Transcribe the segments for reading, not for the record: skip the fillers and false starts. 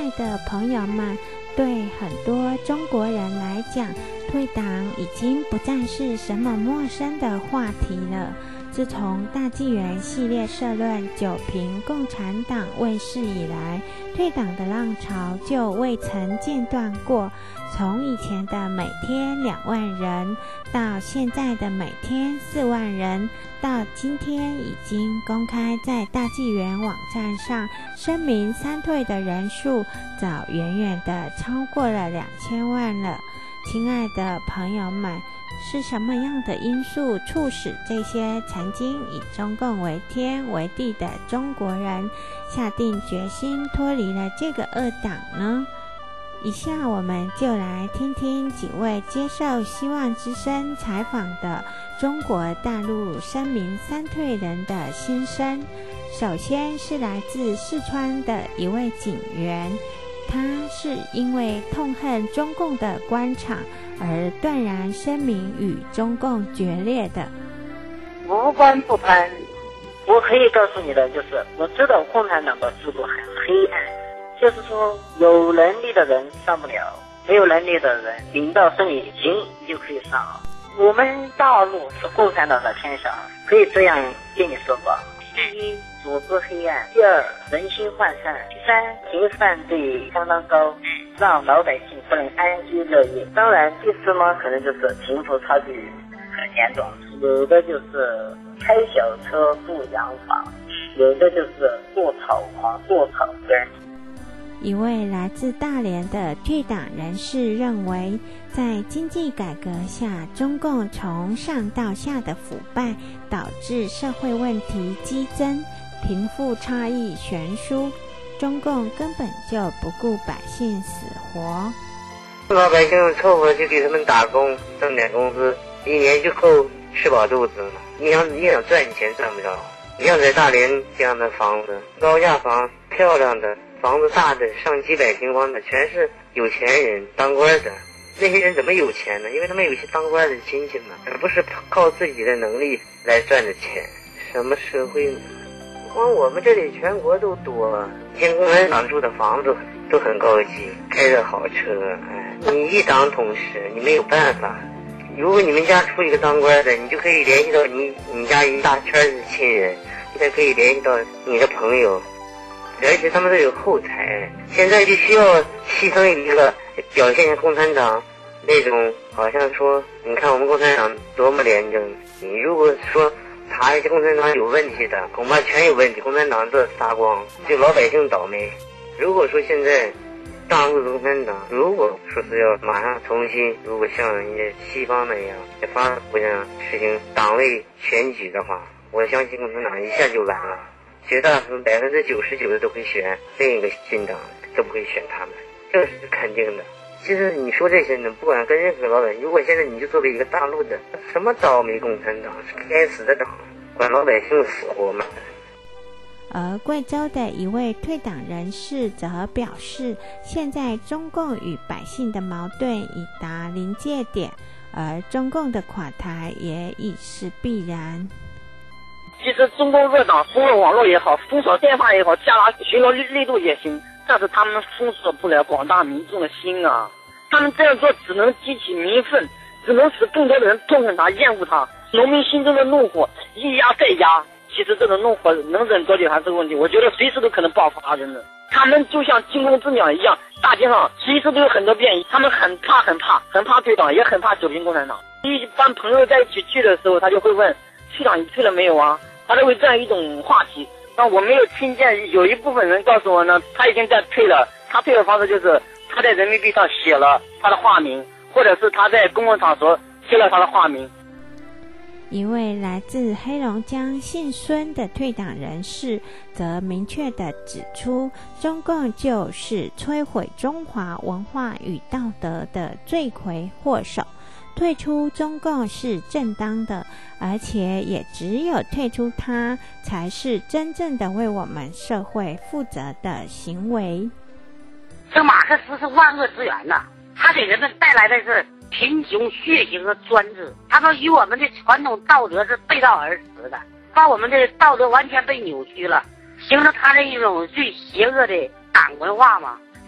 爱的朋友们，对很多中国人来讲，退党已经不再是什么陌生的话题了。自从大纪元系列社论九评共产党问世以来，退党的浪潮就未曾间断过。从以前的每天2万人，到现在的每天4万人，到今天已经公开在大纪元网站上声明三退的人数，早远远的超过了2000万了。亲爱的朋友们，是什么样的因素促使这些曾经以中共为天为地的中国人下定决心脱离了这个恶党呢？以下我们就来听听几位接受希望之声采访的中国大陆声明三退人的心声。首先是来自四川的一位警员，他是因为痛恨中共的官场而断然声明与中共决裂的。 无官不攀，我可以告诉你的就是，我知道共产党的制度很黑暗，就是说有能力的人上不了，没有能力的人领导生意行就可以上。我们大陆是共产党的天下，可以这样跟你说吧。第一，组织黑暗；第二，人心涣散；第三，刑犯罪相当高，让老百姓不能安居乐业。当然，第四呢，可能就是贫富差距很严重，有的就是开小车住洋房，有的就是做草房做草根。 一位来自大连的退党人士认为，在经济改革下，中共从上到下的腐败导致社会问题激增，贫富差异悬殊，中共根本就不顾百姓死活。 老百姓凑合就给他们打工挣点工资，一年就够吃饱肚子了。你想赚钱赚不着。你像在大连这样的房子，高价房，漂亮的房子，大的上几百平方的，全是有钱人当官的。那些人怎么有钱呢？因为他们有些当官的亲戚嘛，而不是靠自己的能力来赚的钱。什么社会呢？光我们这里全国都多，天共产党住的房子都很高级，开着好车。你一党统治，你没有办法。如果你们家出一个当官的，你就可以联系到你家一大圈的亲人，你才可以联系到你的朋友，而且他们都有后台。现在就需要牺牲一个表现共产党那种，好像说你看我们共产党多么廉政，你如果说查一些共产党有问题的，恐怕全有问题，共产党这撒光，就老百姓倒霉。如果说现在大陆共产党如果说是要马上重新，如果像一些西方那样在发达国家实行党内选举的话，我相信共产党一下就完了，绝大多数99%的都会选另一个新党，都不会选他们，这是肯定的。其实你说这些呢，不管跟任何老百姓，如果现在你就作为一个大陆的什么倒霉共产党，是该死的党，管老百姓死活吗？ 而贵州的一位退党人士则表示，现在中共与百姓的矛盾已达临界点，而中共的垮台也已是必然。 其实中共恶党封了网络也好，封锁电话也好，加大巡逻力度也行，但是他们封锁不了广大民众的心啊！他们这样做只能激起民愤，只能使更多的人痛恨他、厌恶他。农民心中的怒火一压再压，其实这种怒火能忍多久还是个问题，我觉得随时都可能爆发，真的。他们就像惊弓之鸟一样，大街上随时都有很多变异，他们很怕退党，也很怕九评共产党。一般朋友在一起聚的时候，他就会问退党你退了没有啊？他都会这样一种话题。那我没有听见有一部分人告诉我呢，他已经在退了，他退的方式就是他在人民币上写了他的化名，或者是他在公共场所贴了他的化名。 一位来自黑龙江姓孙的退党人士则明确地指出，中共就是摧毁中华文化与道德的罪魁祸首，退出中共是正当的，而且也只有退出它才是真正的为我们社会负责的行为。 这马克思是万恶之源呐，他给人们带来的是贫穷、血腥和专制，他们与我们的传统道德是背道而驰的，把我们的道德完全被扭曲了，形成他的一种最邪恶的党文化嘛。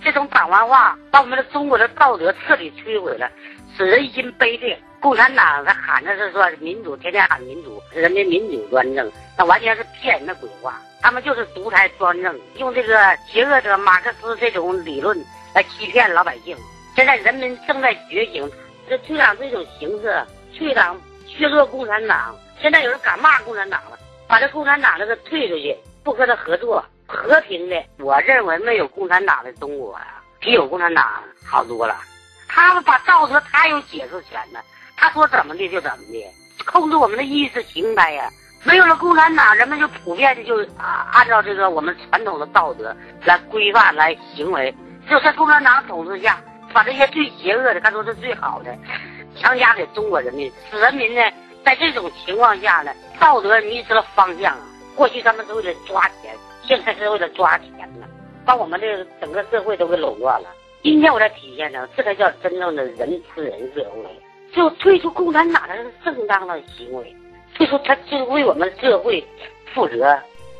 这种党文化把我们的中国的道德彻底摧毁了，使人心卑劣。共产党他喊的是说民主，天天喊民主，人民民主专政，那完全是骗人的鬼话。他们就是独裁专政，用这个邪恶者马克思这种理论来欺骗老百姓。现在人民正在觉醒，这退党这种形式，退党削弱共产党。现在有人敢骂共产党了，把这共产党这个退出去，不和他合作，和平的。我认为没有共产党的中国啊，比有共产党好多了。他们把道德他有解释权呢，他说怎么的就怎么的，控制我们的意识形态呀。没有了共产党，人们就普遍的就按照这个我们传统的道德来规范来行为。就在共产党统治下，把这些最邪恶的看作是最好的，强加给中国人民，使人民呢在这种情况下呢，道德迷失了方向啊。过去他们是为了抓钱，现在是为了抓钱了，把我们这个整个社会都给垄断了。今天我才体现呢，这才叫真正的人吃人社会。就退出共产党的是正当的行为，退出他就为我们社会负责。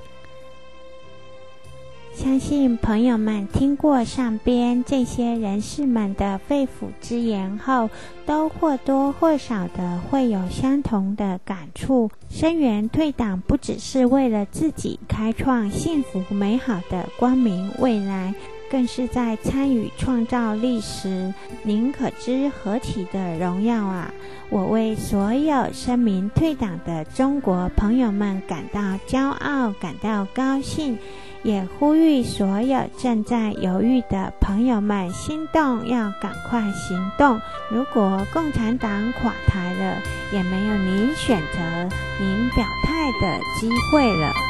相信朋友们听过上边这些人士们的肺腑之言后，都或多或少的会有相同的感触。声援退党不只是为了自己开创幸福美好的光明未来，更是在参与创造历史，您可知何其的荣耀啊！我为所有声明退党的中国朋友们感到骄傲，感到高兴，也呼吁所有正在犹豫的朋友们心动，要赶快行动。如果共产党垮台了，也没有您选择您表态的机会了。